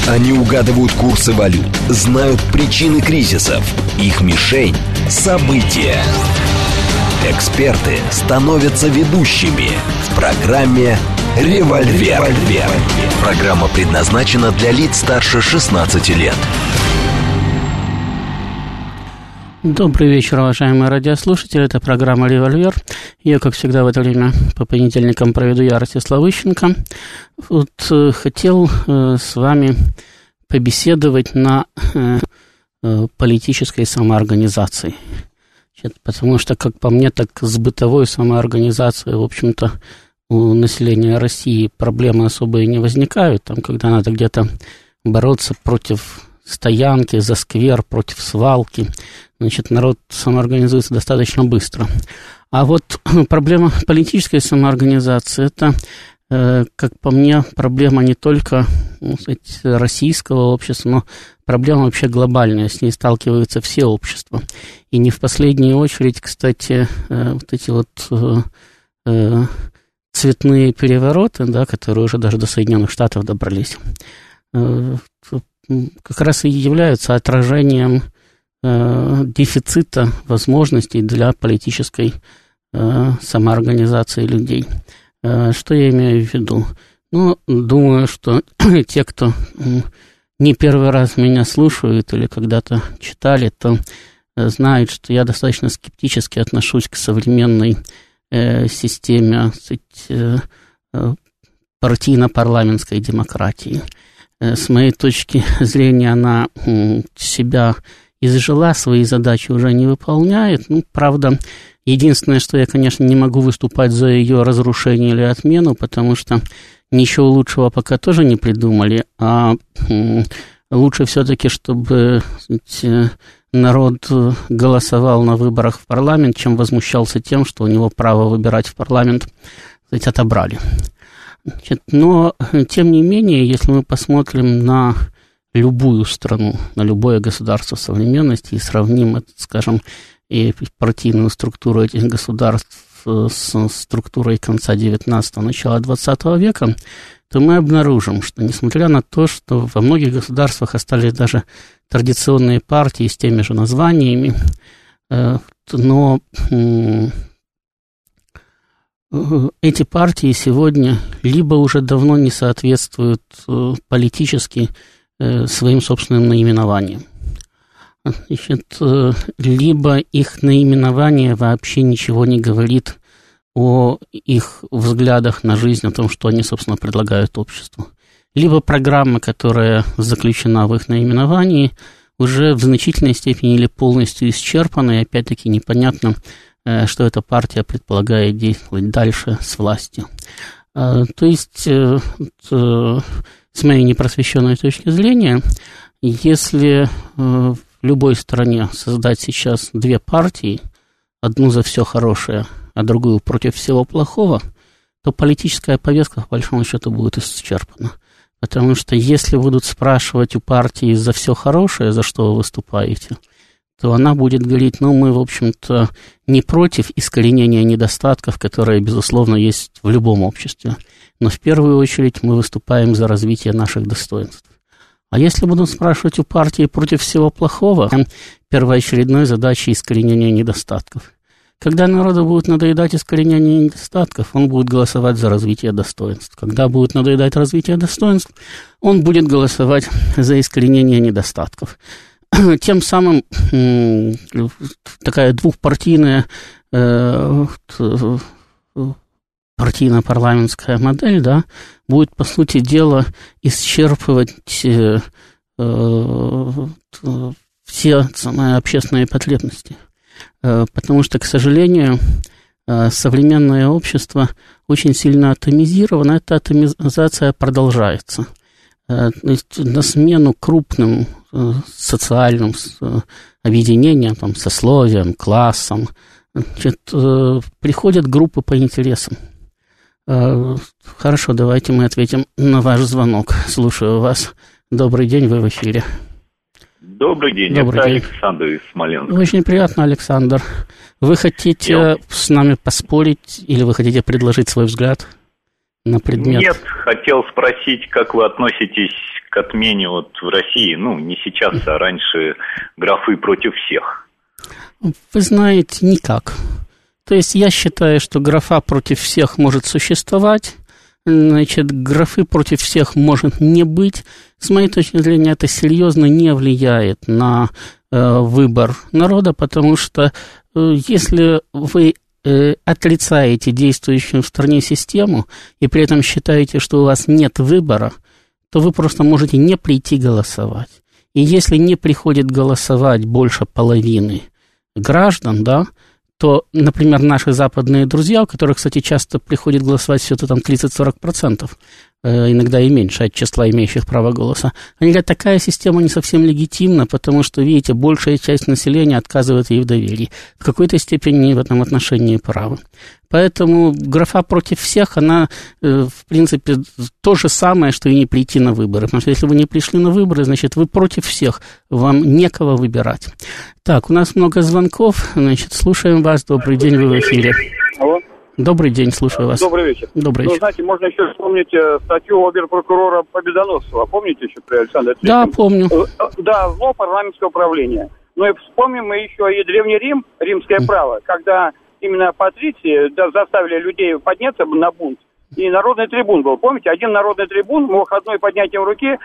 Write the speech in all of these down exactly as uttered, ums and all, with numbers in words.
Они угадывают курсы валют, знают причины кризисов. Их мишень – события. Эксперты становятся ведущими в программе «Револьвер». «Револьвер». Программа предназначена для лиц старше шестнадцати лет. Добрый вечер, уважаемые радиослушатели. Это программа «Револьвер». Я, как всегда, в это время по понедельникам проведу я, Ростислав Ищенко. Вот э, хотел э, с вами побеседовать на э, э, политической самоорганизации. Потому что, как по мне, так с бытовой самоорганизацией, в общем-то, у населения России проблемы особые не возникают. Там, когда надо где-то бороться против стоянки, за сквер, против свалки, значит, народ самоорганизуется достаточно быстро. А вот проблема политической самоорганизации – это, э, как по мне, проблема не только, ну, сказать, российского общества, но проблема вообще глобальная, с ней сталкиваются все общества. И не в последнюю очередь, кстати, э, вот эти вот э, э, цветные перевороты, да, которые уже даже до Соединенных Штатов добрались, э, как раз и являются отражением э, дефицита возможностей для политической э, самоорганизации людей. Э, что я имею в виду? Ну, думаю, что те, кто э, не первый раз меня слушают или когда-то читали, то э, знают, что я достаточно скептически отношусь к современной э, системе, сказать, э, э, партийно-парламентской демократии. С моей точки зрения, она себя изжила, свои задачи уже не выполняет. Ну, правда, единственное, что я, конечно, не могу выступать за ее разрушение или отмену, потому что ничего лучшего пока тоже не придумали, а лучше все-таки, чтобы, знаете, народ голосовал на выборах в парламент, чем возмущался тем, что у него право выбирать в парламент, знаете, отобрали. Значит, но, тем не менее, если мы посмотрим на любую страну, на любое государство современности и сравним, это, скажем, и партийную структуру этих государств с структурой конца девятнадцатого, начала двадцатого века, то мы обнаружим, что, несмотря на то, что во многих государствах остались даже традиционные партии с теми же названиями, но эти партии сегодня либо уже давно не соответствуют э, политически э, своим собственным наименованиям, значит, э, либо их наименование вообще ничего не говорит о их взглядах на жизнь, о том, что они, собственно, предлагают обществу. Либо программа, которая заключена в их наименовании, уже в значительной степени или полностью исчерпана, и опять-таки непонятно, что эта партия предполагает действовать дальше с властью. То есть, с моей непросвещенной точки зрения, если в любой стране создать сейчас две партии, одну за все хорошее, а другую против всего плохого, то политическая повестка, по большому счету, будет исчерпана. Потому что если будут спрашивать у партии за все хорошее, за что вы выступаете, то она будет говорить, ну, мы, в общем-то, не против искоренения недостатков, которые, безусловно, есть в любом обществе, но в первую очередь мы выступаем за развитие наших достоинств. А если будут спрашивать у партии против всего плохого, первоочередной задачей искоренения недостатков. Когда народу будет надоедать искоренение недостатков, он будет голосовать за развитие достоинств. Когда будет надоедать развитие достоинств, он будет голосовать за искоренение недостатков. Тем самым такая двухпартийная э, партийно-парламентская модель, да, будет, по сути дела, исчерпывать э, э, все самые общественные потребности. Э, потому что, к сожалению, э, современное общество очень сильно атомизировано, эта атомизация продолжается. Э, то есть на смену крупным социальным объединениям, там, сословиям, классам, значит, приходят группы по интересам. Хорошо, давайте мы ответим на ваш звонок. Слушаю вас. Добрый день, вы в эфире. Добрый день, Добрый это день. Александр из Смоленска. Очень приятно, Александр. Вы хотите Я... с нами поспорить или вы хотите предложить свой взгляд? на предмет... Нет, хотел спросить, как вы относитесь к отмене вот в России, ну, не сейчас, а раньше, графы «против всех». Вы знаете, никак. То есть я считаю, что графа «против всех» может существовать, значит, графы «против всех» может не быть. С моей точки зрения, это серьезно не влияет на э, выбор народа, потому что э, если вы э, отрицаете действующую в стране систему и при этом считаете, что у вас нет выбора, то вы просто можете не прийти голосовать. И если не приходит голосовать больше половины граждан, да, то, например, наши западные друзья, у которых, кстати, часто приходит голосовать все-то там тридцать-сорок процентов, э, иногда и меньше от числа имеющих право голоса, они говорят, такая система не совсем легитимна, потому что, видите, большая часть населения отказывает ей в доверии. В какой-то степени в этом отношении правы. Поэтому графа «против всех», она, э, в принципе, то же самое, что и не прийти на выборы. Потому что если вы не пришли на выборы, значит, вы против всех, вам некого выбирать. Так, у нас много звонков, значит, слушаем вас. Добрый день, вы в эфире. Алло. Добрый день, слушаю вас. Добрый вечер. Добрый вечер. Ну, знаете, можно еще вспомнить статью обер-прокурора Победоносцева. Помните еще про Александра Третьего? Да, помню. Да, зло парламентского правления. Ну и вспомним мы еще и Древний Рим, римское право, когда именно патриции заставили людей подняться на бунт. И народный трибун был. Помните, один народный трибун мог одной поднятием руки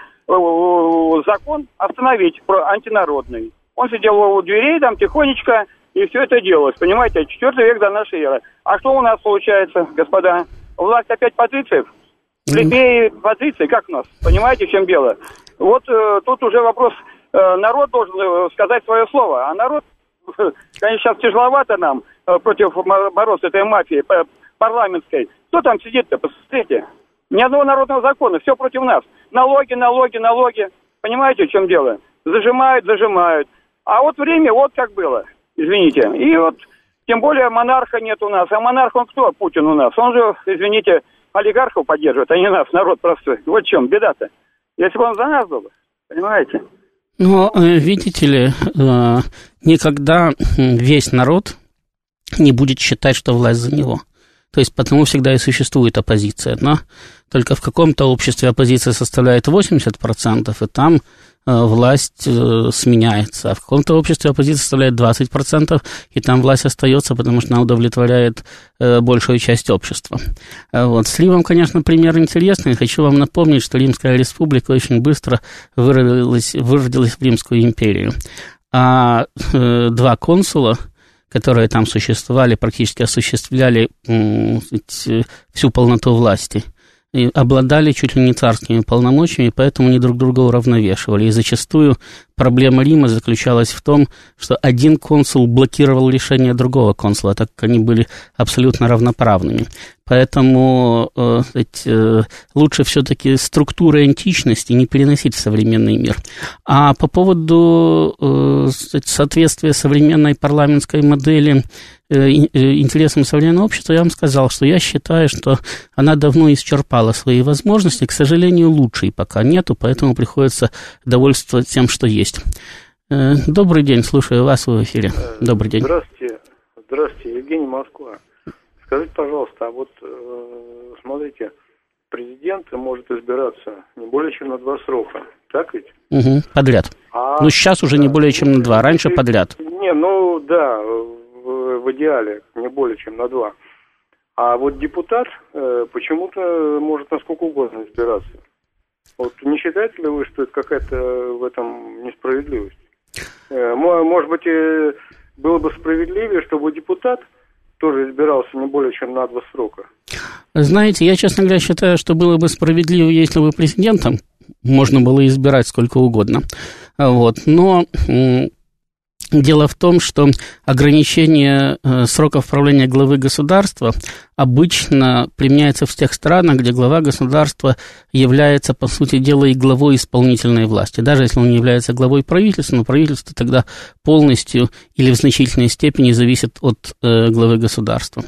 закон остановить антинародный. Он сидел у дверей там тихонечко, и все это делалось, понимаете, четвертый век до нашей эры. А что у нас получается, господа? Власть опять патрициев? Плебеи патриции, как у нас? Понимаете, в чем дело? Вот э, тут уже вопрос, э, народ должен э, сказать свое слово. А народ, э, конечно, сейчас тяжеловато нам э, против бороться этой мафии э, парламентской. Кто там сидит-то, посмотрите. Ни одного народного закона, все против нас. Налоги, налоги, налоги. Понимаете, в чем дело? Зажимают, зажимают. А вот время вот как было. Извините. И вот, тем более, монарха нет у нас. А монарх, он кто, Путин у нас? Он же, извините, олигархов поддерживает, а не нас, народ простой. Вот в чем беда-то. Если бы он за нас был, понимаете? Но, видите ли, никогда весь народ не будет считать, что власть за него. То есть, потому всегда и существует оппозиция. Но только в каком-то обществе оппозиция составляет восемьдесят процентов, и там власть э, сменяется. А в каком-то обществе оппозиция составляет двадцать процентов, и там власть остается, потому что она удовлетворяет э, большую часть общества. Вот. С Римом, конечно, пример интересный. Хочу вам напомнить, что Римская республика очень быстро выродилась, выродилась в Римскую империю. А э, два консула, которые там существовали, практически осуществляли э, всю полноту власти, и обладали чуть ли не царскими полномочиями, поэтому они друг друга уравновешивали. И зачастую проблема Рима заключалась в том, что один консул блокировал решение другого консула, так как они были абсолютно равноправными. Поэтому э, э, лучше все-таки структуры античности не переносить в современный мир. А по поводу э, соответствия современной парламентской модели э, интересам современного общества, я вам сказал, что я считаю, что она давно исчерпала свои возможности. К сожалению, лучшей пока нету, поэтому приходится довольствоваться тем, что есть. Э, добрый день, слушаю вас в эфире. Добрый день. Здравствуйте, здравствуйте, Евгений, Москва. Скажите, пожалуйста, а вот, э, смотрите, президент может избираться не более чем на два срока, так ведь? Угу, подряд. А, ну, сейчас уже да, не более чем на два, раньше подряд. Не, ну, да, в, в идеале не более чем на два. А вот депутат э, почему-то может на сколько угодно избираться. Вот не считаете ли вы, что это какая-то в этом несправедливость? Э, может быть, э, было бы справедливее, чтобы депутат тоже избирался не более чем на два срока. Знаете, я, честно говоря, считаю, что было бы справедливо, если бы президентом можно было избирать сколько угодно. Вот. Но м- дело в том, что ограничение э, сроков правления главы государства обычно применяется в тех странах, где глава государства является, по сути дела, и главой исполнительной власти. Даже если он не является главой правительства, но правительство тогда полностью или в значительной степени зависит от э, главы государства.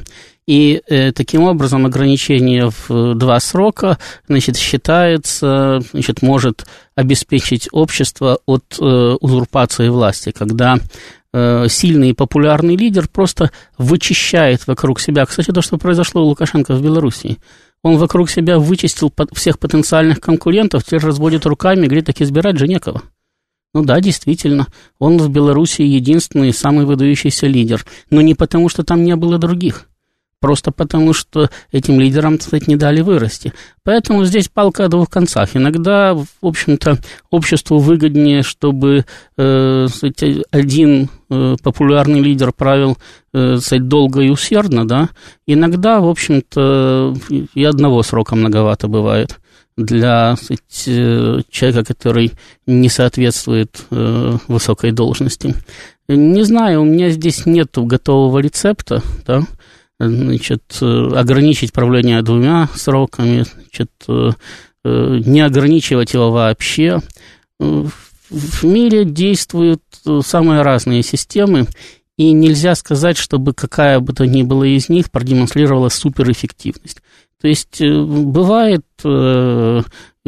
И э, таким образом ограничение в два срока, значит, считается, значит, может обеспечить общество от э, узурпации власти, когда э, сильный и популярный лидер просто вычищает вокруг себя. Кстати, то, что произошло у Лукашенко в Белоруссии. Он вокруг себя вычистил всех потенциальных конкурентов, теперь разводит руками и говорит, так избирать же некого. Ну да, действительно, он в Белоруссии единственный и самый выдающийся лидер. Но не потому, что там не было других. Просто потому, что этим лидерам, кстати, не дали вырасти. Поэтому здесь палка о двух концах. Иногда, в общем-то, обществу выгоднее, чтобы э, один э, популярный лидер правил э, долго и усердно, да. Иногда, в общем-то, и одного срока многовато бывает для сказать, человека, который не соответствует э, высокой должности. Не знаю, у меня здесь нет готового рецепта, да, значит, ограничить правление двумя сроками, значит, не ограничивать его вообще. В мире действуют самые разные системы, и нельзя сказать, чтобы какая бы то ни была из них продемонстрировала суперэффективность. То есть бывает, что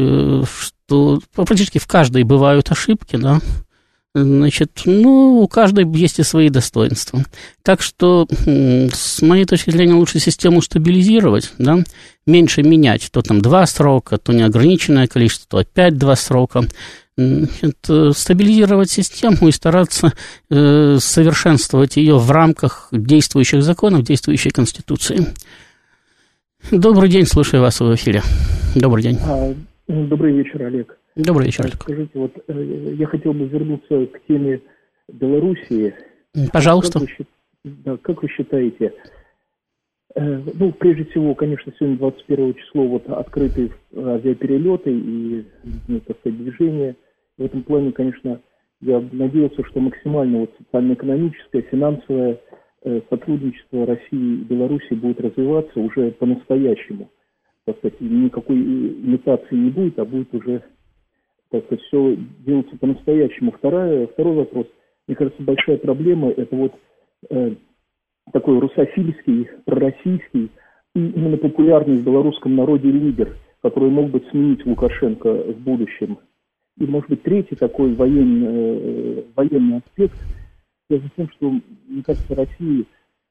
практически в каждой бывают ошибки, да, значит, ну, у каждой есть и свои достоинства. Так что, с моей точки зрения, лучше систему стабилизировать, да, меньше менять, то там два срока, то неограниченное количество, то опять два срока. Значит, стабилизировать систему и стараться э, совершенствовать ее в рамках действующих законов, действующей Конституции. Добрый день, слушаю вас в эфире. Добрый день. Добрый вечер, Олег. Добрый вечер. Скажите, вот я хотел бы вернуться к теме Белоруссии. Пожалуйста. Как вы, да, как вы считаете, ну, прежде всего, конечно, сегодня двадцать первое число, вот открыты авиаперелеты и, ну, так сказать, движения. В этом плане, конечно, я надеялся, что максимально вот социально-экономическое, финансовое сотрудничество России и Беларуси будет развиваться уже по-настоящему. Так сказать, никакой имитации не будет, а будет уже, так сказать, все делаться по-настоящему. Вторая, второй вопрос. Мне кажется, большая проблема – это вот э, такой русофильский, пророссийский и именно популярный в белорусском народе лидер, который мог бы сменить Лукашенко в будущем. И, может быть, третий такой военный, э, военный аспект – связан с тем, что, мне кажется, России,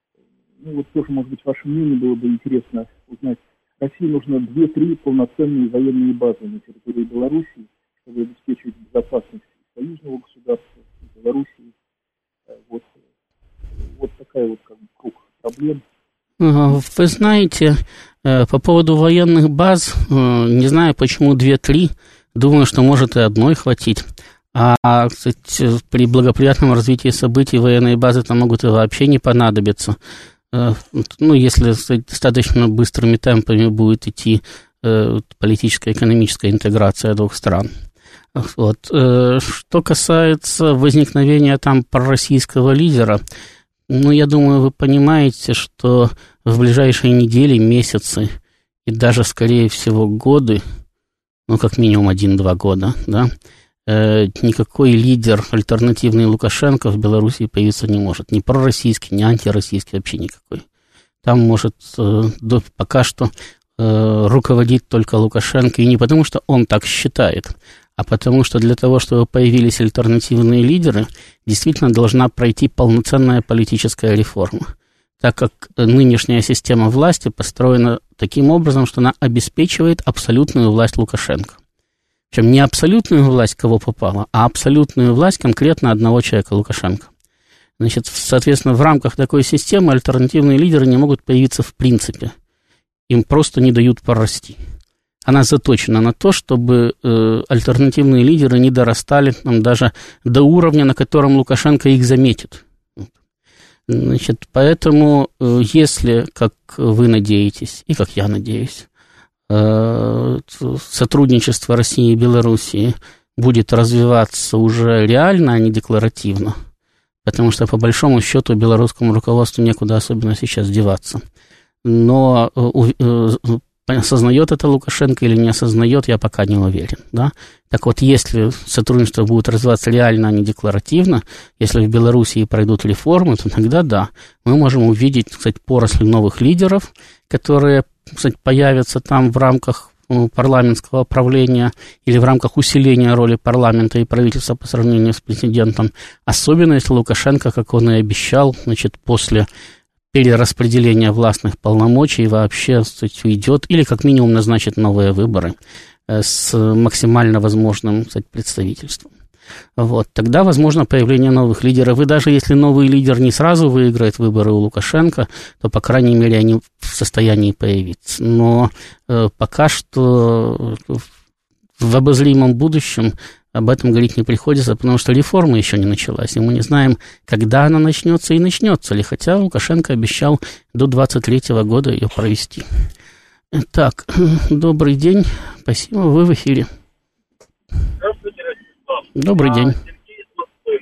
ну вот тоже, может быть, ваше мнение было бы интересно узнать, России нужно две-три полноценные военные базы на территории Белоруссии, чтобы обеспечивать безопасность союзного государства, Белоруссии. Вот, вот такая вот как бы круг проблем. Вы знаете, по поводу военных баз, не знаю, почему две-три, думаю, что может и одной хватить. А, кстати, при благоприятном развитии событий военные базы там могут и вообще не понадобиться. Ну, если, кстати, достаточно быстрыми темпами будет идти политическая и экономическая интеграция двух стран. Вот. Что касается возникновения там пророссийского лидера, ну, я думаю, вы понимаете, что в ближайшие недели, месяцы и даже, скорее всего, годы, ну, как минимум один-два года, да, никакой лидер альтернативный Лукашенко в Беларуси появиться не может. Ни пророссийский, ни антироссийский, вообще никакой. Там может до, пока что руководить только Лукашенко. И не потому, что он так считает, а потому, что для того, чтобы появились альтернативные лидеры, действительно должна пройти полноценная политическая реформа. Так как нынешняя система власти построена таким образом, что она обеспечивает абсолютную власть Лукашенко. Причем не абсолютную власть, кого попало, а абсолютную власть конкретно одного человека, Лукашенко. Значит, соответственно, в рамках такой системы альтернативные лидеры не могут появиться в принципе. Им просто не дают прорасти. Она заточена на то, чтобы э, альтернативные лидеры не дорастали там, даже до уровня, на котором Лукашенко их заметит. Значит, поэтому, э, если, как вы надеетесь, и как я надеюсь, сотрудничество России и Белоруссии будет развиваться уже реально, а не декларативно, потому что, по большому счету, белорусскому руководству некуда особенно сейчас деваться. Но осознает это Лукашенко или не осознает, я пока не уверен. Да? Так вот, если сотрудничество будет развиваться реально, а не декларативно, если в Белоруссии пройдут реформы, то тогда да, мы можем увидеть, кстати, поросль новых лидеров, которые, кстати, появятся там в рамках парламентского правления или в рамках усиления роли парламента и правительства по сравнению с президентом, особенно если Лукашенко, как он и обещал, значит, после перераспределение властных полномочий вообще, кстати, уйдет, или как минимум назначит новые выборы с максимально возможным, кстати, представительством. Вот, тогда возможно появление новых лидеров. И даже если новый лидер не сразу выиграет выборы у Лукашенко, то, по крайней мере, они в состоянии появиться. Но э, пока что в обозримом будущем об этом говорить не приходится, потому что реформа еще не началась, и мы не знаем, когда она начнется и начнется ли, хотя Лукашенко обещал до двадцать третьего года ее провести. Так, добрый день, спасибо, вы в эфире. Здравствуйте, Ростислав. Добрый а, день. Сергей из Москвы.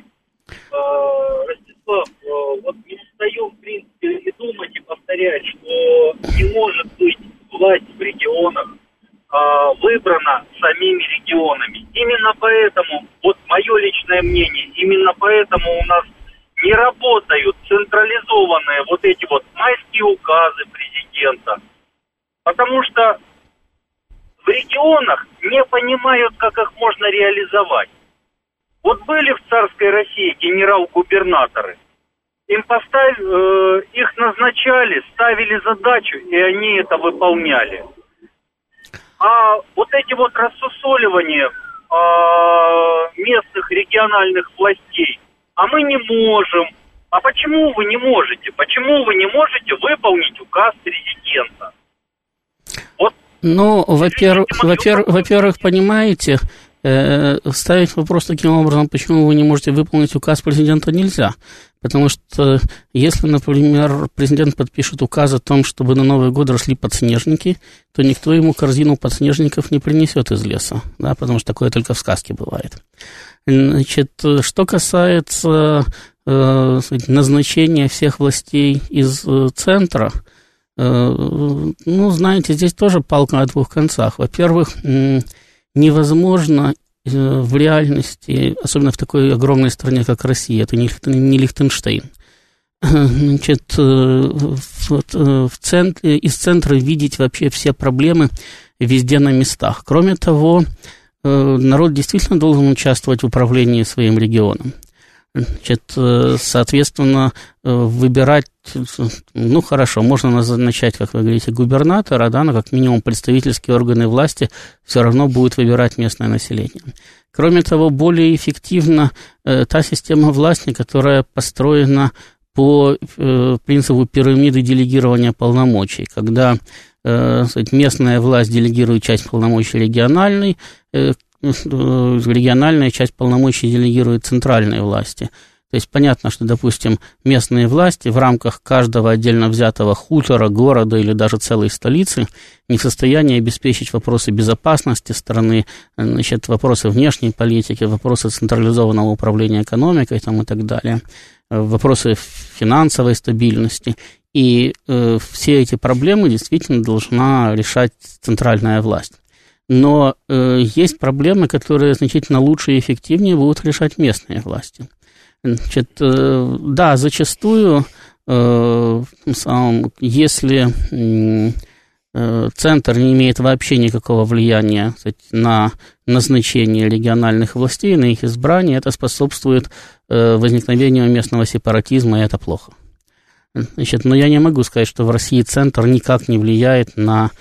А, Ростислав, а, вот не устаю, в принципе, и думать, и повторять, что не может быть власть в регионах а, выбрана самими регионами. Именно поэтому, вот мое личное мнение, именно поэтому у нас не работают централизованные вот эти вот майские указы президента. Потому что в регионах не понимают, как их можно реализовать. Вот были в царской России генерал-губернаторы. Им поставь, э, их назначали, ставили задачу, и они это выполняли. А вот эти вот рассусоливания э, местных региональных властей, а мы не можем. А почему вы не можете? Почему вы не можете выполнить указ президента? Вот. Ну, во-первых, во-первых, во-первых, понимаете, э, ставить вопрос таким образом, почему вы не можете выполнить указ президента, нельзя. Потому что если, например, президент подпишет указ о том, чтобы на Новый год росли подснежники, то никто ему корзину подснежников не принесет из леса, да, потому что такое только в сказке бывает. Значит, что касается э, назначения всех властей из э, центра, ну, знаете, здесь тоже палка о двух концах. Во-первых, невозможно в реальности, особенно в такой огромной стране, как Россия, это не Лихтенштейн, значит, в центре, из центра видеть вообще все проблемы везде на местах. Кроме того, народ действительно должен участвовать в управлении своим регионом. Значит, соответственно, выбирать, ну, хорошо, можно назначать, как вы говорите, губернатора, да, но как минимум представительские органы власти все равно будут выбирать местное население. Кроме того, более эффективна э, та система власти, которая построена по э, принципу пирамиды делегирования полномочий, когда э, местная власть делегирует часть полномочий региональной, э, региональная часть полномочий делегирует центральной власти. То есть понятно, что, допустим, местные власти в рамках каждого отдельно взятого хутора, города или даже целой столицы не в состоянии обеспечить вопросы безопасности страны, значит, вопросы внешней политики, вопросы централизованного управления экономикой там, и так далее, вопросы финансовой стабильности. И э, все эти проблемы действительно должна решать центральная власть. Но э, есть проблемы, которые значительно лучше и эффективнее будут решать местные власти. Значит, э, да, зачастую, э, самом, если э, центр не имеет вообще никакого влияния, кстати, на назначение региональных властей, на их избрание, это способствует э, возникновению местного сепаратизма, и это плохо. Значит, но я не могу сказать, что в России центр никак не влияет на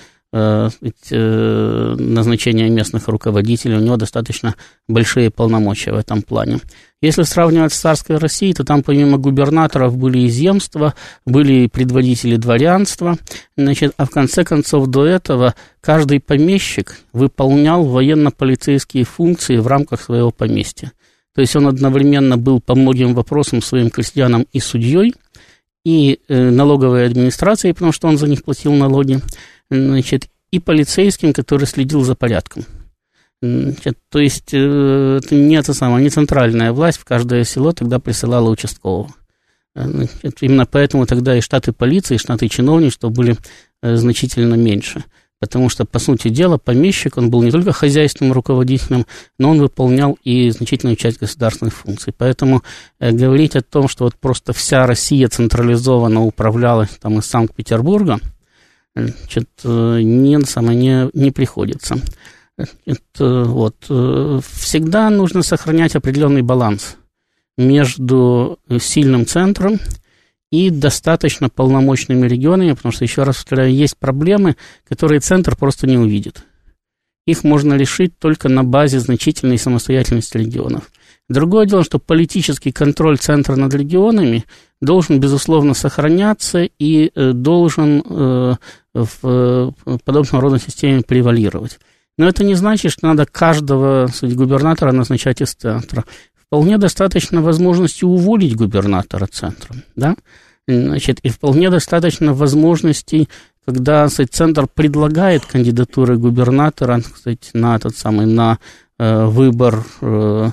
назначение местных руководителей, у него достаточно большие полномочия в этом плане. Если сравнивать с царской Россией, то там помимо губернаторов были и земства, были и предводители дворянства, значит, а в конце концов до этого каждый помещик выполнял военно-полицейские функции в рамках своего поместья. То есть он одновременно был по многим вопросам своим крестьянам и судьей, и э, налоговой администрацией, потому что он за них платил налоги, значит, и полицейским, который следил за порядком. Значит, то есть э, это не, это самое, не центральная власть, в каждое село тогда присылала участкового. Значит, именно поэтому тогда и штаты полиции, и штаты чиновничества были э, значительно меньше. Потому что, по сути дела, помещик, он был не только хозяйственным руководителем, но он выполнял и значительную часть государственных функций. Поэтому э, говорить о том, что вот просто вся Россия централизованно управлялась там из Санкт-Петербурга, значит, не, самое, не, не приходится. Это, вот, всегда нужно сохранять определенный баланс между сильным центром и достаточно полномочными регионами, потому что, еще раз повторяю, есть проблемы, которые центр просто не увидит. Их можно решить только на базе значительной самостоятельности регионов. Другое дело, что политический контроль центра над регионами должен, безусловно, сохраняться и э, должен э, в э, подобного рода системе превалировать. Но это не значит, что надо каждого сказать, губернатора назначать из центра. Вполне достаточно возможности уволить губернатора центра, да? Значит, и вполне достаточно возможностей, когда, кстати, центр предлагает кандидатуры губернатора, кстати, на этот самый, на э, выбор э,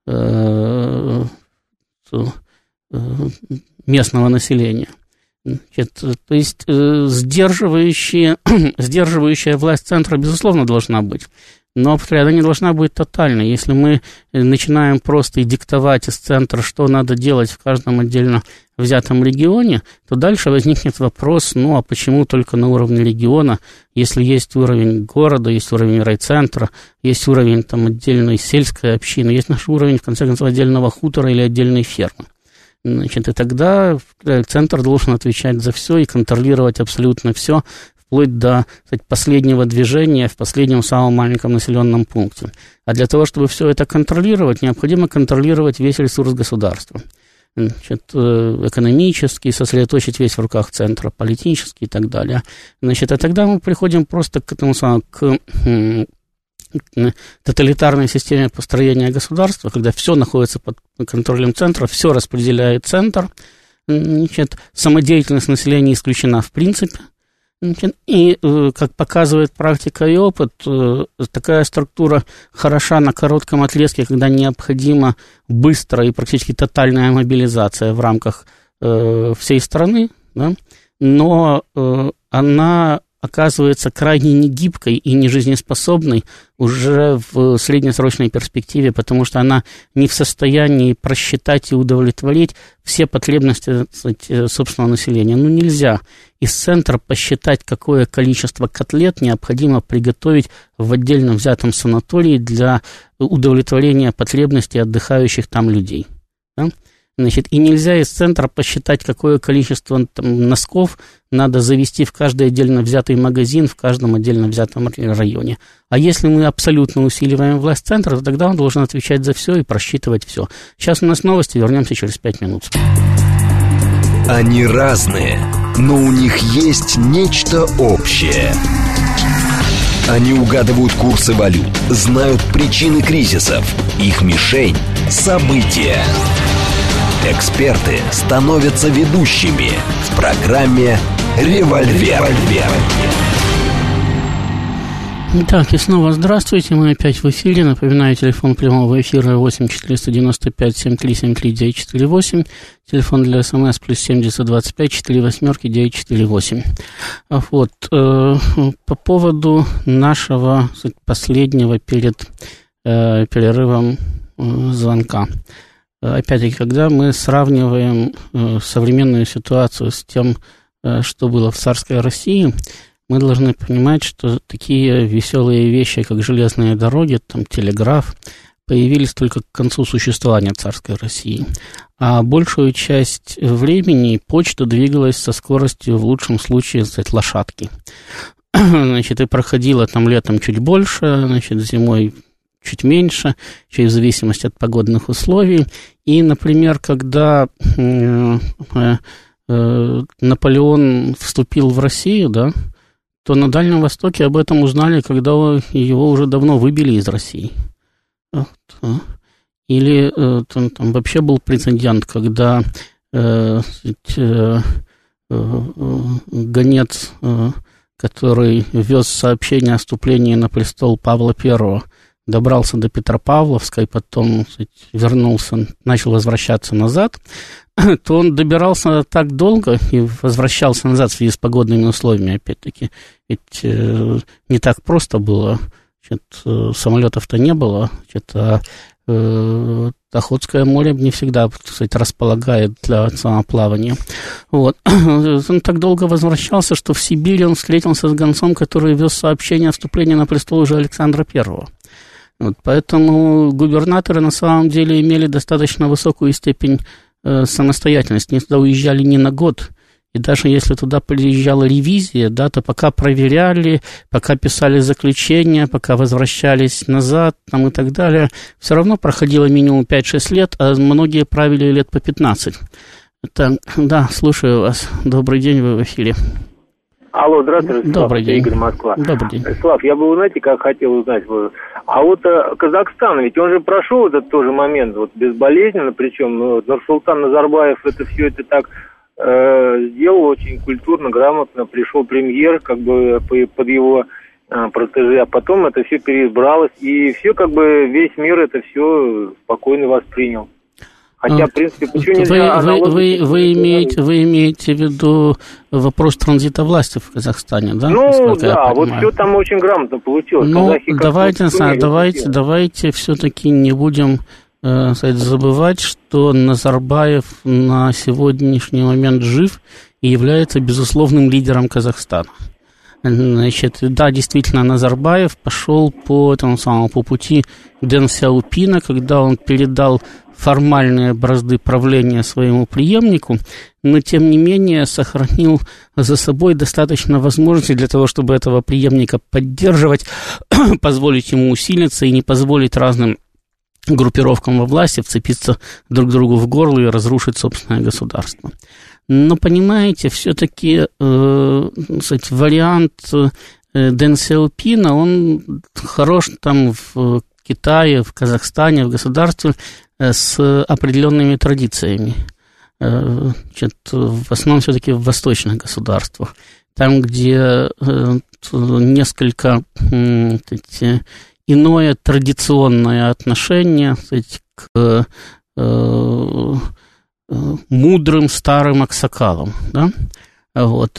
э, э, местного населения. Значит, то есть э, сдерживающая, сдерживающая власть центра, безусловно, должна быть. Но, повторяю, она не должна быть тотальной. Если мы начинаем просто диктовать из центра, что надо делать в каждом отдельно взятом регионе, то дальше возникнет вопрос, ну, а почему только на уровне региона, если есть уровень города, есть уровень райцентра, есть уровень там отдельной сельской общины, есть наш уровень, в конце концов, отдельного хутора или отдельной фермы. Значит, и тогда центр должен отвечать за все и контролировать абсолютно все, вплоть до, кстати, последнего движения в последнем самом маленьком населенном пункте. А для того, чтобы все это контролировать, необходимо контролировать весь ресурс государства. Значит, экономический, сосредоточить весь в руках центра, политический и так далее. Значит, а тогда мы приходим просто к этому самому, к тоталитарной системе построения государства, когда все находится под контролем центра, все распределяет центр, значит, самодеятельность населения исключена в принципе. И, как показывает практика и опыт, такая структура хороша на коротком отрезке, когда необходима быстрая и практически тотальная мобилизация в рамках всей страны, да? Но она оказывается крайне негибкой и нежизнеспособной уже в среднесрочной перспективе, потому что она не в состоянии просчитать и удовлетворить все потребности, кстати, собственного населения. Ну, нельзя из центра посчитать, какое количество котлет необходимо приготовить в отдельно взятом санатории для удовлетворения потребностей отдыхающих там людей. Да? Значит, и нельзя из центра посчитать, какое количество там, носков надо завести в каждый отдельно взятый магазин, в каждом отдельно взятом районе. А если мы абсолютно усиливаем власть центра, то тогда он должен отвечать за все и просчитывать все. Сейчас у нас новости, вернемся через пять минут. Они разные, но у них есть нечто общее. Они угадывают курсы валют, знают причины кризисов, их мишень – события. Эксперты становятся ведущими в программе «Револьвер». Итак, и снова здравствуйте, мы опять в эфире. Напоминаю, телефон прямого эфира восемь четыреста девяносто пять семь три семь три девять четыре восемь, телефон для СМС плюс семь девятьсот двадцать пять четыре восьмерки девять четыре восемь. Вот, э, по поводу нашего последнего перед э, перерывом э, звонка. Опять-таки, когда мы сравниваем э, современную ситуацию с тем, э, что было в царской России, мы должны понимать, что такие веселые вещи, как железные дороги, там, телеграф, появились только к концу существования царской России. А большую часть времени почта двигалась со скоростью, в лучшем случае, так сказать, лошадки. Значит, и проходила там летом чуть больше, значит, зимой чуть меньше, еще в зависимости от погодных условий. И, например, когда э, э, Наполеон вступил в Россию, да, то на Дальнем Востоке об этом узнали, когда его уже давно выбили из России. Вот. Или э, там, там вообще был прецедент, когда э, э, э, гонец, э, который вез сообщение о вступлении на престол Павла Первого, добрался до Петропавловска и потом, кстати, вернулся, начал возвращаться назад, то он добирался так долго и возвращался назад в связи с погодными условиями, опять-таки. Ведь э, не так просто было, значит, э, самолетов-то не было, значит, а э, Охотское море не всегда, кстати, располагает для самоплавания. Вот. Он так долго возвращался, что в Сибири он встретился с гонцом, который вез сообщение о вступлении на престол уже Александра Первого. Вот, поэтому губернаторы на самом деле имели достаточно высокую степень э, самостоятельность, они туда уезжали не на год. И даже если туда приезжала ревизия, да, то пока проверяли, пока писали заключения, пока возвращались назад там, и так далее, все равно проходило минимум пять-шесть лет, а многие правили лет по пятнадцать. Это, да, слушаю вас. Добрый день, вы в эфире. Алло, здравствуйте. Добрый Слав, день. Игорь, Москва. Добрый день. Слав, я бы, знаете, как хотел узнать, а вот э, Казахстан, ведь он же прошел этот тоже момент, вот безболезненно, причем, ну, Нурсултан Назарбаев это все это так э, сделал очень культурно, грамотно, пришел премьер, как бы под его э, протеже, а потом это все переизбралось, и все, как бы, весь мир это все спокойно воспринял. Хотя, в принципе, почему нельзя... Вы, вы, вы, вы, имеете, вы имеете в виду вопрос транзита власти в Казахстане, да? Ну, да, вот все там очень грамотно получилось. Ну, давайте, давайте, давайте все-таки не будем э, сказать, забывать, что Назарбаев на сегодняшний момент жив и является безусловным лидером Казахстана. Значит, да, действительно, Назарбаев пошел по этому самому по пути Дэн Сяопина, когда он передал формальные бразды правления своему преемнику, но, тем не менее, сохранил за собой достаточно возможностей для того, чтобы этого преемника поддерживать, позволить ему усилиться и не позволить разным группировкам во власти вцепиться друг другу в горло и разрушить собственное государство. Но, понимаете, все-таки э, кстати, вариант э, Дэн Сяопина, он хорош там в Китае, в Казахстане, в государстве э, с определенными традициями. Э, значит, в основном все-таки в восточных государствах. Там, где э, несколько э, кстати, иное традиционное отношение кстати, к... Э, мудрым старым аксакалом, да? Вот.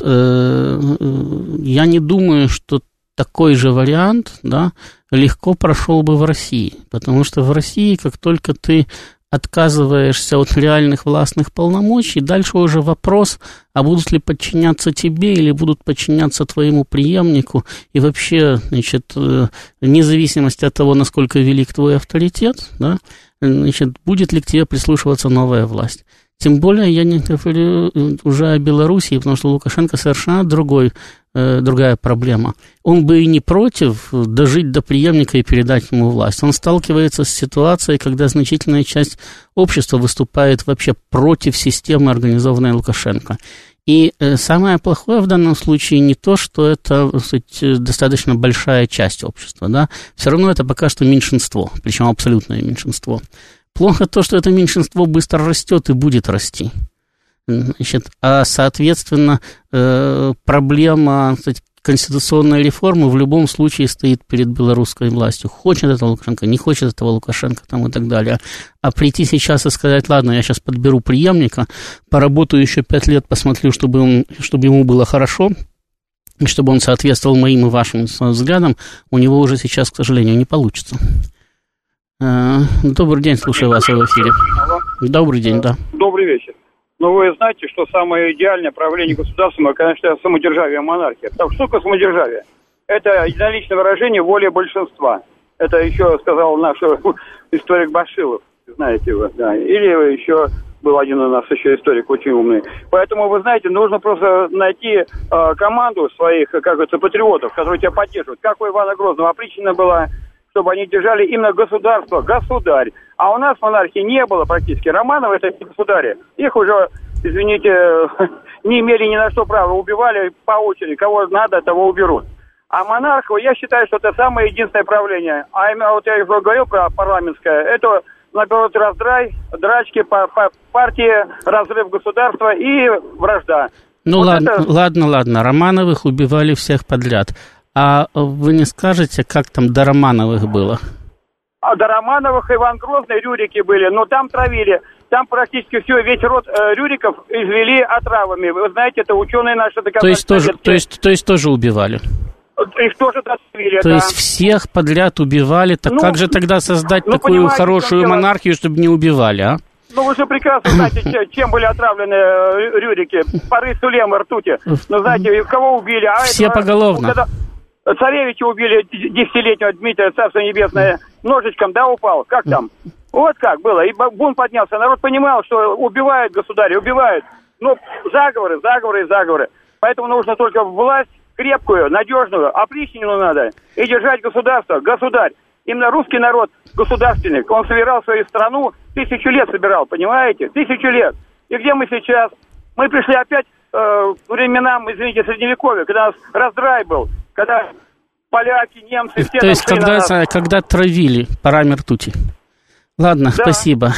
Я не думаю, что такой же вариант, да, легко прошел бы в России, потому что в России, как только ты отказываешься от реальных властных полномочий, дальше уже вопрос, а будут ли подчиняться тебе или будут подчиняться твоему преемнику, и вообще, значит, вне зависимости от того, насколько велик твой авторитет, да, значит, будет ли к тебе прислушиваться новая власть. Тем более я не говорю уже о Белоруссии, потому что Лукашенко совершенно другой, э, другая проблема. Он бы и не против дожить до преемника и передать ему власть. Он сталкивается с ситуацией, когда значительная часть общества выступает вообще против системы, организованной Лукашенко. И э, самое плохое в данном случае не то, что это, так сказать, достаточно большая часть общества, да? Все равно это пока что меньшинство, причем абсолютное меньшинство. Плохо то, что это меньшинство быстро растет и будет расти. Значит, а, соответственно, э, проблема, кстати, конституционной реформы в любом случае стоит перед белорусской властью. Хочет этого Лукашенко, не хочет этого Лукашенко там, и так далее. А прийти сейчас и сказать, ладно, я сейчас подберу преемника, поработаю еще пять лет, посмотрю, чтобы, он, чтобы ему было хорошо, и чтобы он соответствовал моим и вашим взглядам, у него уже сейчас, к сожалению, не получится. Добрый день, слушаю вас в эфире. Алло. Добрый день, да. Добрый вечер. Ну, вы знаете, что самое идеальное правление государством, конечно, самодержавие, монархия. Так что такое самодержавие? Это единоличное выражение воли большинства. Это еще сказал наш историк Башилов, знаете его, да. Или еще был один у нас еще историк очень умный. Поэтому, вы знаете, нужно просто найти э, команду своих, как говорится, патриотов, которые тебя поддерживают. Как у Ивана Грозного опричнина была, чтобы они держали именно государство, государь. А у нас монархии не было практически. Романовы это не государи. Их уже, извините, не имели ни на что права. Убивали по очереди. Кого надо, того уберут. А монарху, я считаю, что это самое единственное правление. А именно, вот я уже говорил про парламентское, это, наоборот, раздрай, драчки по, по партии, разрыв государства и вражда. Ну вот ладно, это... ладно, ладно. Романовых убивали всех подряд. А вы не скажете, как там до Романовых было? А до Романовых Иван Грозный, Рюрики были, но там травили. Там практически все, весь род э, Рюриков извели отравами. Вы знаете, это ученые наши доказали. То есть тоже, то есть, то есть тоже убивали? Их тоже отравили, То да. есть всех подряд убивали? Так ну, как же тогда создать ну, такую хорошую монархию, чтобы не убивали, а? Ну, вы же прекрасно знаете, чем были отравлены Рюрики. Пары Сулема, ртути. Ну, знаете, кого убили? А все этого, поголовно. Царевича убили десятилетнего Дмитрия, Царство Небесное, ножичком, да, упал? Как там? Вот как было. И бунт поднялся. Народ понимал, что убивают государя, убивают. Ну, заговоры, заговоры и заговоры. Поэтому нужно только власть крепкую, надежную, опричнину надо. И держать государство. Государь. Именно русский народ государственник. Он собирал свою страну, тысячу лет собирал, понимаете? Тысячу лет. И где мы сейчас? Мы пришли опять э, к временам, извините, Средневековья, когда у нас раздрай был, когда поляки, немцы, все... То есть, когда, когда травили парами ртути. Ладно, да. Спасибо.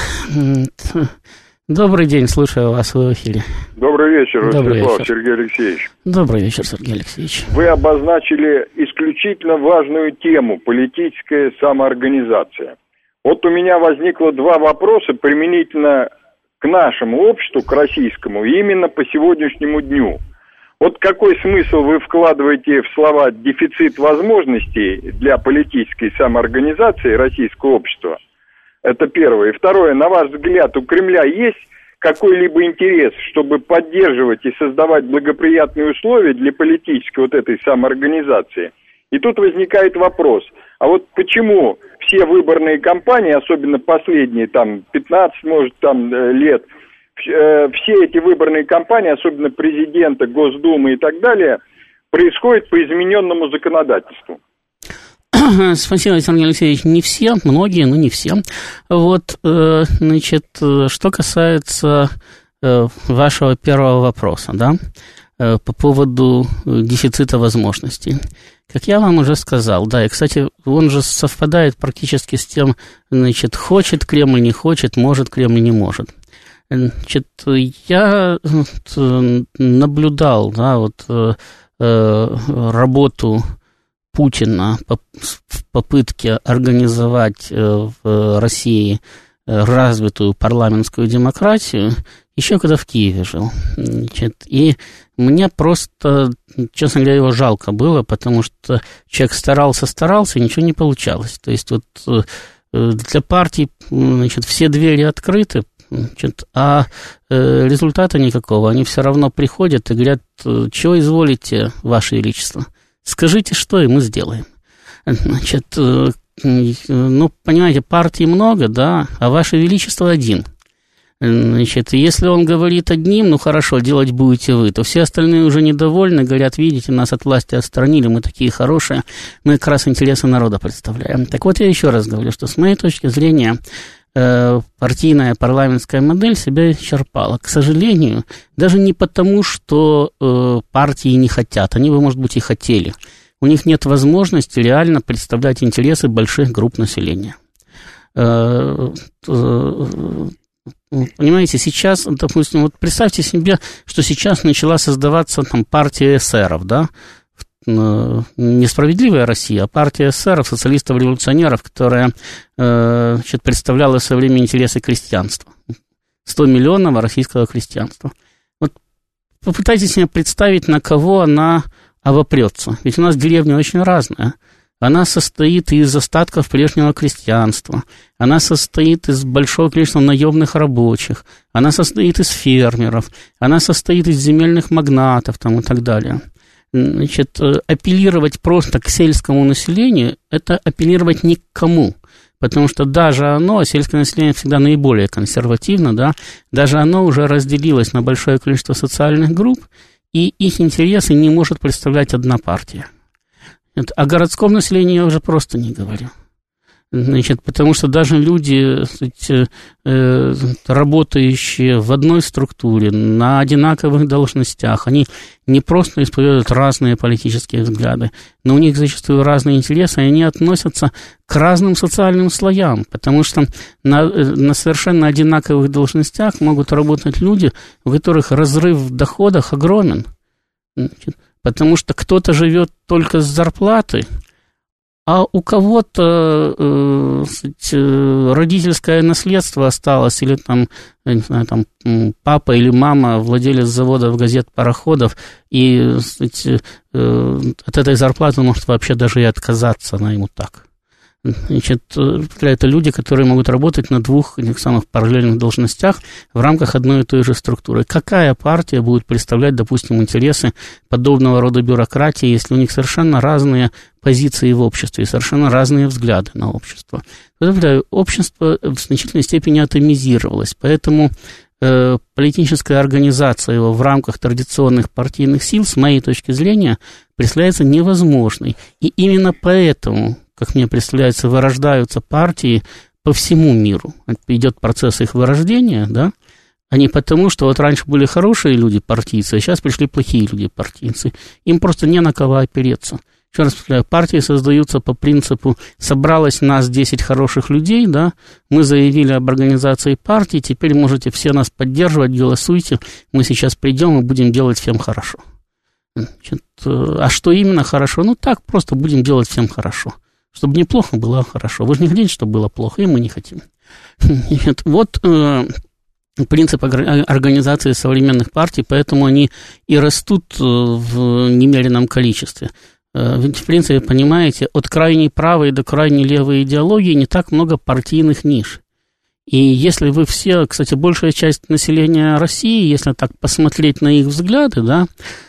Добрый день, слушаю вас в эфире. Добрый вечер, Добрый Ростислав вечер. Сергей Алексеевич. Добрый вечер, Сергей Алексеевич. Вы обозначили исключительно важную тему – политическая самоорганизация. Вот у меня возникло два вопроса применительно к нашему обществу, к российскому, именно по сегодняшнему дню. Вот какой смысл вы вкладываете в слова «дефицит возможностей для политической самоорганизации российского общества»? Это первое. И второе, на ваш взгляд, у Кремля есть какой-либо интерес, чтобы поддерживать и создавать благоприятные условия для политической вот этой самоорганизации? И тут возникает вопрос, а вот почему все выборные кампании, особенно последние, там, пятнадцать, может, там, лет, все эти выборные кампании, особенно президента, Госдумы и так далее, происходят по измененному законодательству? Спасибо, Сергей Алексеевич. Не все, многие, но не все. Вот, значит, что касается вашего первого вопроса, да, по поводу дефицита возможностей. Как я вам уже сказал, да, и, кстати, он же совпадает практически с тем, значит, хочет Кремль, не хочет, может Кремль, не может. Значит, я наблюдал, да, вот, работу Путина в попытке организовать в России развитую парламентскую демократию, еще когда в Киеве жил. Значит, и мне просто, честно говоря, его жалко было, потому что человек старался-старался, и ничего не получалось. То есть вот для партий, значит, все двери открыты, значит, а результата никакого. Они все равно приходят и говорят: чего изволите, Ваше Величество? Скажите, что, и мы сделаем. Значит, ну, понимаете, партий много, да, а Ваше Величество один. Значит, если он говорит одним, ну, хорошо, делать будете вы, то все остальные уже недовольны, говорят: видите, нас от власти отстранили, мы такие хорошие, мы как раз интересы народа представляем. Так вот, я еще раз говорю, что с моей точки зрения партийная парламентская модель себя исчерпала. К сожалению, даже не потому, что э, партии не хотят, они бы, может быть, и хотели. У них нет возможности реально представлять интересы больших групп населения. Э, э, понимаете, сейчас, допустим, вот представьте себе, что сейчас начала создаваться там партия эсеров, да, несправедливая Россия, а партия эсеров, социалистов-революционеров, которая э, значит, представляла в свое время интересы крестьянства, сто миллионов российского крестьянства. Вот попытайтесь себе представить, на кого она обопрется. Ведь у нас деревня очень разная. Она состоит из остатков прежнего крестьянства, она состоит из большого количества наемных рабочих, она состоит из фермеров, она состоит из земельных магнатов там, и так далее. Значит, апеллировать просто к сельскому населению – это апеллировать ни к кому, потому что даже оно, сельское население всегда наиболее консервативно, да, даже оно уже разделилось на большое количество социальных групп, и их интересы не может представлять одна партия. О городском населении я уже просто не говорю. Значит, потому что даже люди, сказать, э, работающие в одной структуре, на одинаковых должностях, они не просто исповедуют разные политические взгляды, но у них зачастую разные интересы, и они относятся к разным социальным слоям, потому что на, на совершенно одинаковых должностях могут работать люди, у которых разрыв в доходах огромен. Значит, потому что кто-то живет только с зарплаты, а у кого-то э, сказать, родительское наследство осталось, или там, я не знаю, там папа или мама владелец заводов, газет, пароходов, и сказать, э, от этой зарплаты может вообще даже и отказаться, она ему так. Значит, это люди, которые могут работать на двух этих самых параллельных должностях в рамках одной и той же структуры. Какая партия будет представлять, допустим, интересы подобного рода бюрократии, если у них совершенно разные позиции в обществе и совершенно разные взгляды на общество? Общество в значительной степени атомизировалось, поэтому э, политическая организация его в рамках традиционных партийных сил, с моей точки зрения, представляется невозможной. И именно поэтому, как мне представляется, вырождаются партии по всему миру. Идет процесс их вырождения, да, а не потому, что вот раньше были хорошие люди-партийцы, а сейчас пришли плохие люди-партийцы. Им просто не на кого опереться. Еще раз повторяю, партии создаются по принципу: собралось нас десять хороших людей, да, мы заявили об организации партии, теперь можете все нас поддерживать, голосуйте, мы сейчас придем и будем делать всем хорошо. Значит, а что именно хорошо? Ну так, просто будем делать всем хорошо. Чтобы неплохо было хорошо. Вы же не хотите, чтобы было плохо, и мы не хотим. Нет, вот э, принцип организации современных партий, поэтому они и растут в немеренном количестве. Ведь, в принципе, понимаете, от крайней правой до крайней левой идеологии не так много партийных ниш. И если вы все, кстати, большая часть населения России, если так посмотреть на их взгляды, да,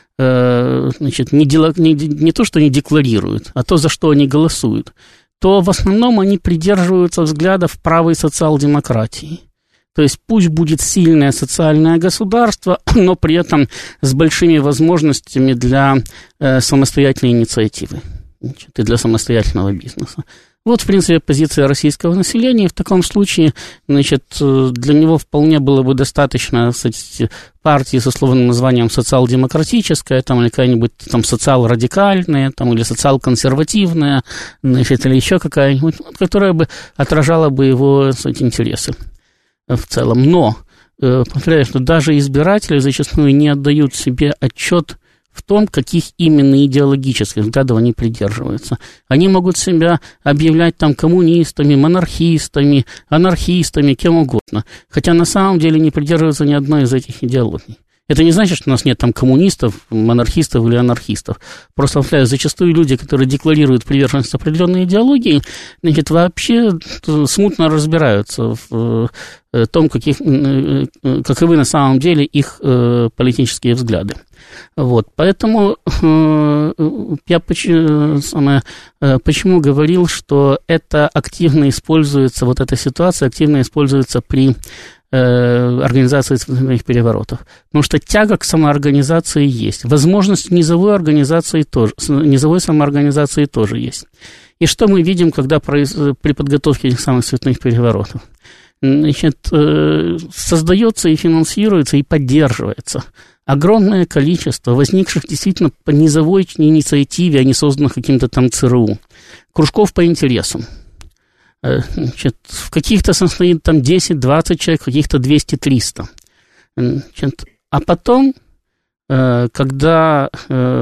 значит, не, дело, не, не то, что они декларируют, а то, за что они голосуют, то в основном они придерживаются взглядов правой социал-демократии. То есть пусть будет сильное социальное государство, но при этом с большими возможностями для э, самостоятельной инициативы, значит, и для самостоятельного бизнеса. Вот, в принципе, позиция российского населения. В таком случае, значит, для него вполне было бы достаточно, кстати, партии со условным названием социал-демократическая, там, или какая-нибудь там социал-радикальная, там, или социал-консервативная, значит, или еще какая-нибудь, которая бы отражала бы его, кстати, интересы в целом. Но, повторяю, что даже избиратели зачастую не отдают себе отчет в том, каких именно идеологических взглядов они придерживаются. Они могут себя объявлять там коммунистами, монархистами, анархистами, кем угодно, хотя на самом деле не придерживаются ни одной из этих идеологий. Это не значит, что у нас нет там коммунистов, монархистов или анархистов. Просто, повторяю, зачастую люди, которые декларируют приверженность определенной идеологии, значит, вообще смутно разбираются в том, каких, каковы на самом деле их политические взгляды. Вот, поэтому э, я почему, самое, э, почему говорил, что это активно используется, вот эта ситуация активно используется при э, организации цветных переворотов. Потому что тяга к самоорганизации есть, возможность низовой организации тоже, низовой самоорганизации тоже есть. И что мы видим, когда произ, при подготовке этих самых цветных переворотов? Значит, э, создается и финансируется, и поддерживается огромное количество возникших действительно по низовой инициативе, а не созданных каким-то там ЦРУ, кружков по интересам. Значит, в каких-то состоит там десять-двадцать человек, в каких-то двести-триста. Значит, а потом, когда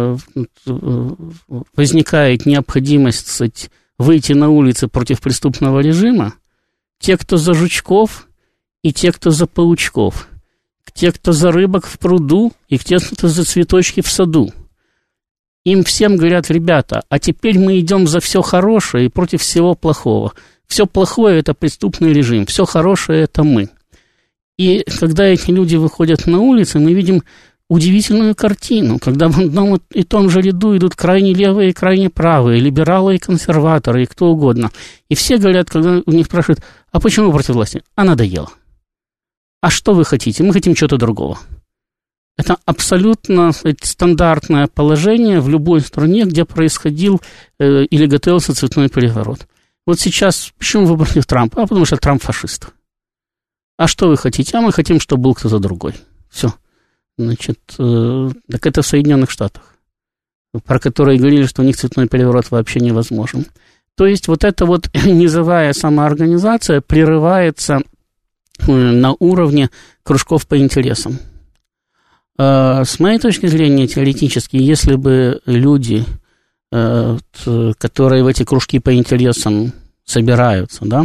возникает необходимость, кстати, выйти на улицы против преступного режима, те, кто за жучков, и те, кто за паучков, те, кто за рыбок в пруду, и те, кто за цветочки в саду. Им всем говорят: ребята, а теперь мы идем за все хорошее и против всего плохого. Все плохое – это преступный режим, все хорошее – это мы. И когда эти люди выходят на улицы, мы видим удивительную картину, когда в одном и том же ряду идут крайне левые и крайне правые, либералы и консерваторы, и кто угодно. И все говорят, когда у них спрашивают: а почему против власти? А надоело. А что вы хотите? Мы хотим чего-то другого. Это абсолютно, сказать, стандартное положение в любой стране, где происходил э, или готовился цветной переворот. Вот сейчас почему вы против Трампа? А потому что Трамп фашист. А что вы хотите? А мы хотим, чтобы был кто-то другой. Все. Значит, э, так это в Соединенных Штатах, про которые говорили, что у них цветной переворот вообще невозможен. То есть вот эта вот низовая самоорганизация прерывается на уровне кружков по интересам. С моей точки зрения, теоретически, если бы люди, которые в эти кружки по интересам собираются, да,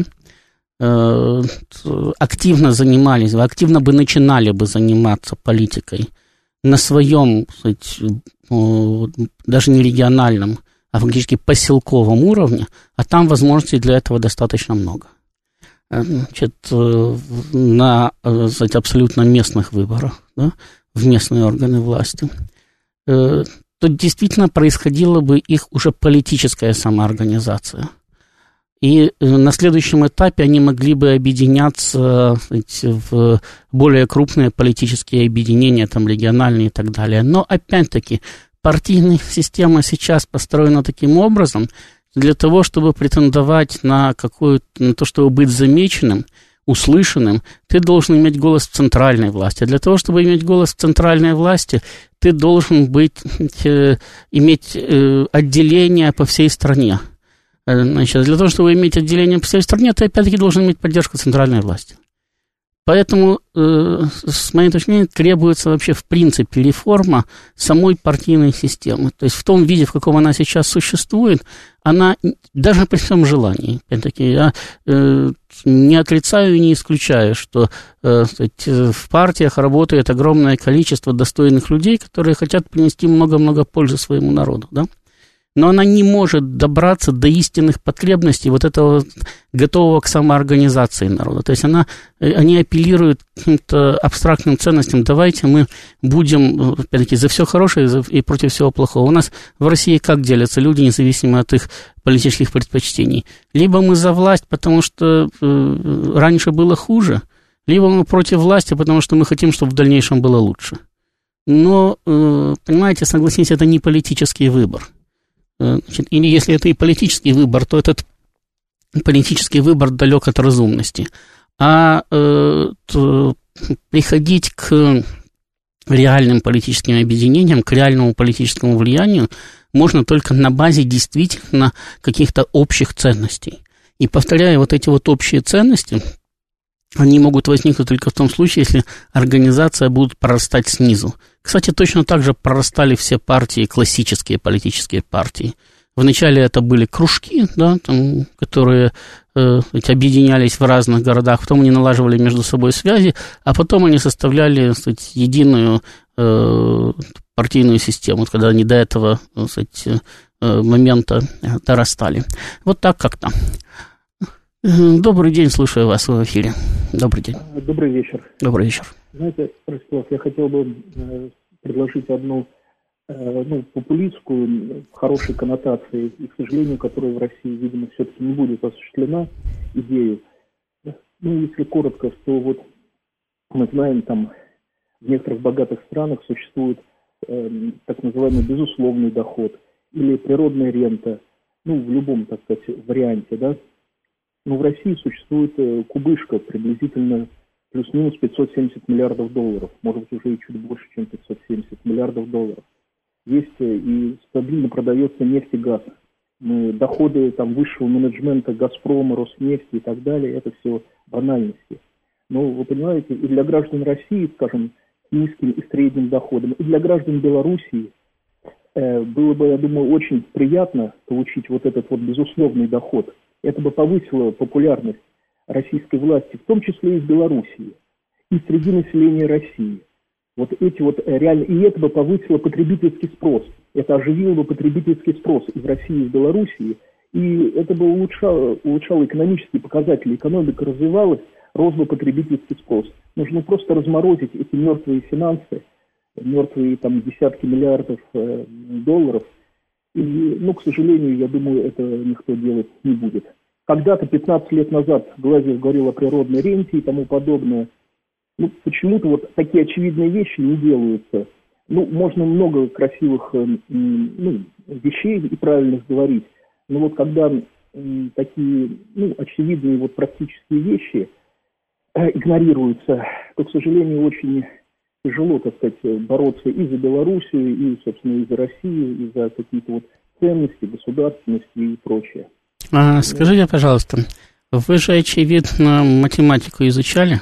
активно занимались, активно бы начинали бы заниматься политикой на своем, кстати, даже не региональном, а фактически поселковом уровне, а там возможностей для этого достаточно много. Значит, на, кстати, абсолютно местных выборах, да, в местные органы власти, то действительно происходила бы их уже политическая самоорганизация. И на следующем этапе они могли бы объединяться, сказать, в более крупные политические объединения, там, региональные и так далее. Но, опять-таки, партийная система сейчас построена таким образом, для того, чтобы претендовать на, какую-то, на то, чтобы быть замеченным, услышанным, ты должен иметь голос в центральной власти. А для того, чтобы иметь голос в центральной власти, ты должен быть, э, иметь э, отделение по всей стране. Значит, для того, чтобы иметь отделение по всей стране, ты опять-таки должен иметь поддержку центральной власти. Поэтому, э, с моей точки зрения, требуется вообще в принципе реформа самой партийной системы. То есть в том виде, в каком она сейчас существует, она даже при всем желании, опять-таки, я э, не отрицаю и не исключаю, что э, сказать, в партиях работает огромное количество достойных людей, которые хотят принести много-много пользы своему народу, да? Но она не может добраться до истинных потребностей вот этого готового к самоорганизации народа. То есть она, они апеллируют к каким-то абстрактным ценностям. Давайте мы будем, опять-таки, за все хорошее и против всего плохого. У нас в России как делятся люди, независимо от их политических предпочтений? Либо мы за власть, потому что э, раньше было хуже, либо мы против власти, потому что мы хотим, чтобы в дальнейшем было лучше. Но, э, понимаете, согласитесь, это не политический выбор. Значит, или если это и политический выбор, то этот политический выбор далек от разумности. А э, то, приходить к реальным политическим объединениям, к реальному политическому влиянию можно только на базе действительно каких-то общих ценностей. И, повторяю, вот эти вот общие ценности, они могут возникнуть только в том случае, если организация будет прорастать снизу. Кстати, точно так же прорастали все партии, классические политические партии. Вначале это были кружки, да, там, которые э, объединялись в разных городах, потом они налаживали между собой связи, а потом они составляли, сказать, единую э, партийную систему, когда они до этого, сказать, э, момента дорастали. Вот так как-то. Добрый день, слушаю вас в эфире. Добрый день. Добрый вечер. Добрый вечер. Знаете, Ростислав, я хотел бы э, предложить одну э, ну, популистскую, в хорошей коннотации, и, к сожалению, которая в России, видимо, все-таки не будет осуществлена, идею. Ну, если коротко, то вот мы знаем, там в некоторых богатых странах существует э, так называемый безусловный доход или природная рента, ну, в любом, так сказать, варианте, да. Но в России существует э, кубышка приблизительно плюс-минус пятьсот семьдесят миллиардов долларов, может быть, уже и чуть больше, чем пятьсот семьдесят миллиардов долларов. Есть э, и стабильно продается нефть и газ. Мы, доходы там высшего менеджмента «Газпрома», «Роснефти» и так далее, это все банальности. Но вы понимаете, и для граждан России, скажем, с низким и средним доходом, и для граждан Белоруссии э, было бы, я думаю, очень приятно получить вот этот вот безусловный доход. Это бы повысило популярность российской власти, в том числе и в Белоруссии, и среди населения России. Вот эти вот реально, и это бы повысило потребительский спрос. Это оживило бы потребительский спрос и в России, и в Белоруссии, и это бы улучшало, улучшало экономические показатели. Экономика развивалась, рос бы потребительский спрос. Нужно просто разморозить эти мертвые финансы, мертвые там десятки миллиардов э, долларов. И, ну, к сожалению, я думаю, это никто делать не будет. Когда-то, пятнадцать лет назад, Глазьев говорил о природной ренте и тому подобное. Ну, почему-то вот такие очевидные вещи не делаются. Ну, можно много красивых ну, вещей и правильных говорить, но вот когда м, такие ну, очевидные вот практические вещи э, игнорируются, то, к сожалению, очень тяжело, так сказать, бороться и за Белоруссию, и, собственно, и за Россию, и за какие-то вот ценности, государственности и прочее. А, скажите, пожалуйста, вы же, очевидно, математику изучали?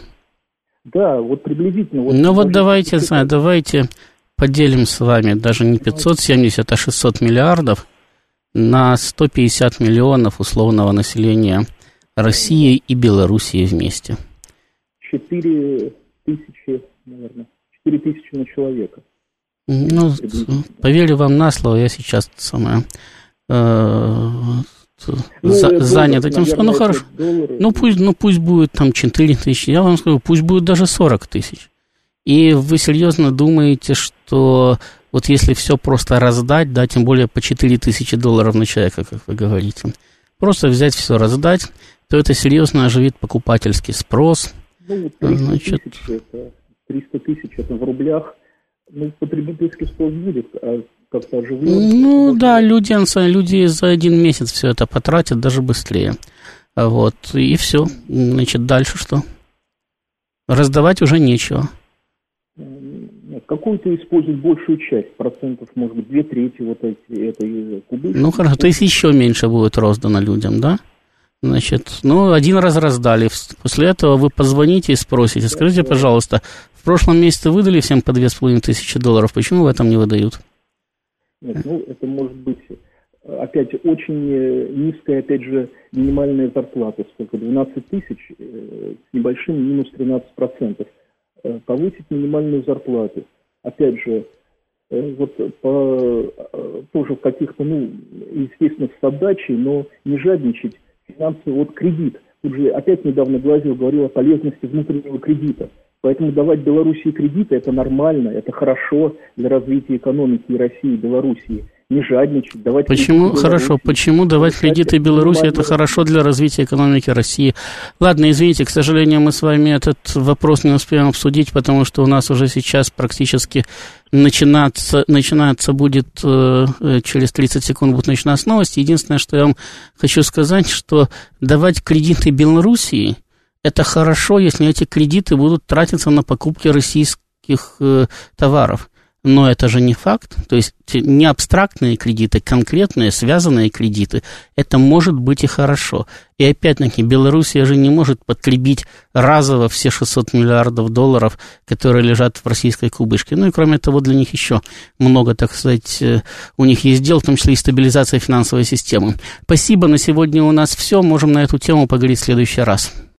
Да, вот приблизительно. Вот ну вот давайте, знаю, давайте поделим с вами даже не пятьсот семьдесят, а шестьсот миллиардов на сто пятьдесят миллионов условного населения России и Белоруссии вместе. Четыре тысячи, наверное. Четыре тысячи на человека. Ну, поверю вам на слово, я сейчас самое э, ну, за, доллар, занят этим. наверное, Ну, хорошо. Ну пусть, ну, пусть будет там четыре тысячи. Я вам скажу, пусть будет даже сорок тысяч. И вы серьезно думаете, что вот если все просто раздать, да, тем более по четыре тысячи долларов на человека, как вы говорите, просто взять все раздать, то это серьезно оживит покупательский спрос. Ну, триста Значит... тысяч, это, триста тысяч это в рублях. Ну, потребительский спрос будет, а как-то оживлен. Ну, да, люди, люди за один месяц все это потратят, даже быстрее. Вот, и все. Значит, дальше что? Раздавать уже нечего. Какую-то использовать большую часть, процентов, может быть, две трети вот эти, этой кубышки. Ну, хорошо, то есть еще меньше будет роздано людям, да? Значит, ну, один раз раздали. После этого вы позвоните и спросите, скажите, пожалуйста, в прошлом месяце выдали всем по две с половиной тысячи долларов, почему в этом не выдают? Нет, ну, это может быть, опять, очень низкая, опять же, минимальная зарплата, сколько, двенадцать тысяч, с небольшим минус тринадцать процентов. Повысить минимальную зарплату. Опять же, вот по, тоже в каких-то, ну, естественно, с отдачей, но не жадничать финансово. Вот кредит. Тут же опять недавно Глазьев говорил о полезности внутреннего кредита. Поэтому давать Белоруссии кредиты – это нормально, это хорошо для развития экономики и России, и Белоруссии. Не жадничать, давать Почему, хорошо, почему давать кредиты Беларуси, это хорошо для развития экономики России? Ладно, извините, к сожалению, мы с вами этот вопрос не успеем обсудить, потому что у нас уже сейчас практически начинаться, начинаться будет, э, через тридцать секунд будут начинаться новости. Единственное, что я вам хочу сказать, что давать кредиты Белоруссии, это хорошо, если эти кредиты будут тратиться на покупки российских э, товаров. Но это же не факт, то есть не абстрактные кредиты, конкретные, связанные кредиты, это может быть и хорошо. И опять-таки, Белоруссия же не может потребить разово все шестьсот миллиардов долларов, которые лежат в российской кубышке. Ну и кроме того, для них еще много, так сказать, у них есть дел, в том числе и стабилизация финансовой системы. Спасибо, на сегодня у нас все, можем на эту тему поговорить в следующий раз.